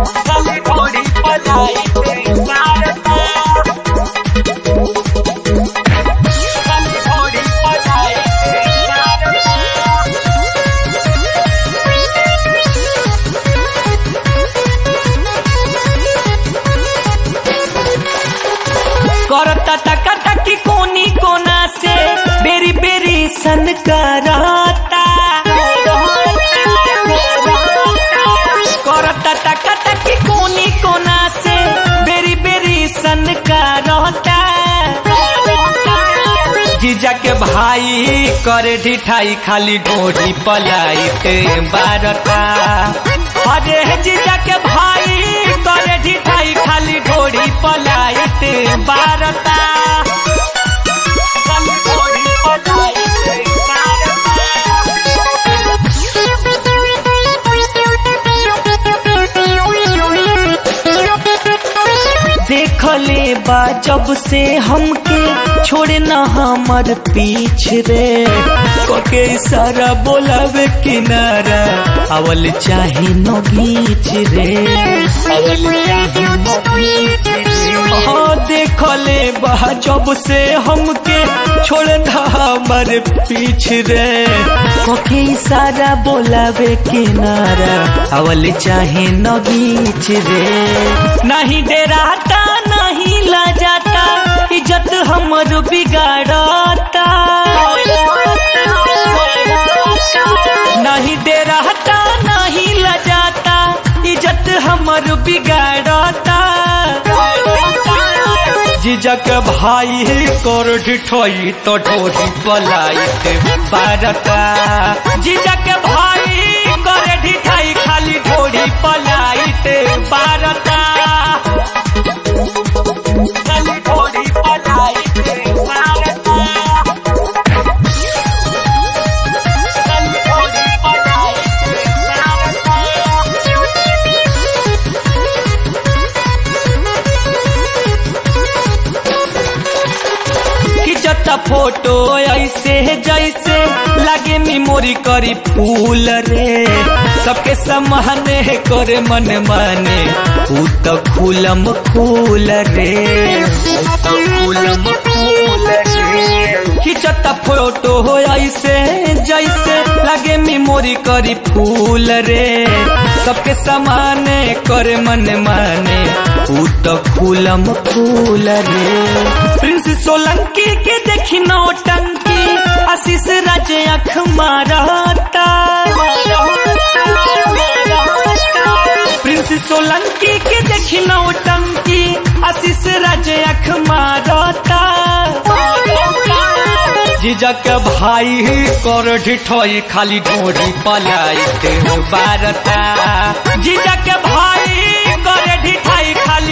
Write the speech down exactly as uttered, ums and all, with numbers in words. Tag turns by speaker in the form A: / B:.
A: खाली ढोरी पलाई ते मारता खाली ढोरी पलाई ते मारता करता टका टकी कोनी कोना से बेरी बेरी सन कराता करता टका टकी कोनी कोना से बेरी बेरी सन कराता जीजा के भाई करे ढिठाई खाली ढोरी पलाई ते बारता अरे जीजा के भाई करे ढिठाई खाली ढोरी पलाई ते बारता खाली ढोरी पलाई ते देखले बा जब से हमके छोड़े न हमर पीछ रे कोके सारा बोलावे किनारा अवल चाहे न बीच रे अवल चाहे न बीच रे हाँ देखले बा जब से हमके छोड़े न हमर पीछ रे कोके सारा बोलावे किनारा अवल चाहे न बीच रे नहीं डराता नहीं ला जाता इज्जत हमर बिगाड़ता नहीं दे रहता नहीं ला जाता इज्जत हमर बिगाड़ता जीजा के भाई कर ढिठोई तो ढोरी पलाई ते बारता जीजा के भाई कर ढिठाई खाली ढोरी पलाई ते बारता खाली ढोरी पलाई ते बारता खाली ढोरी पलाई ते बारता खिंचता फोटो ऐसे जैसे लागे मेमोरी करी फूल रे सबके समाने करे मन माने ऊ तो फूलम फूल रे फूलम फूल रे खिंचता फोटो हो ऐसे जैसे लागे मेमोरी करी फूल रे सबके समाने करे मन माने ऊ तो फूलम फूल रे प्रिंस सोलंकी के देखी नौटंकी आशीष राज अख मारता प्रिंस सोलंकी के देखी नौटंकी आशीष राज अख मारता जीजा के भाई कर ढिठोई खाली ढोरी पलाई ते बारता जीजा के भाई कर ढिठाई खाली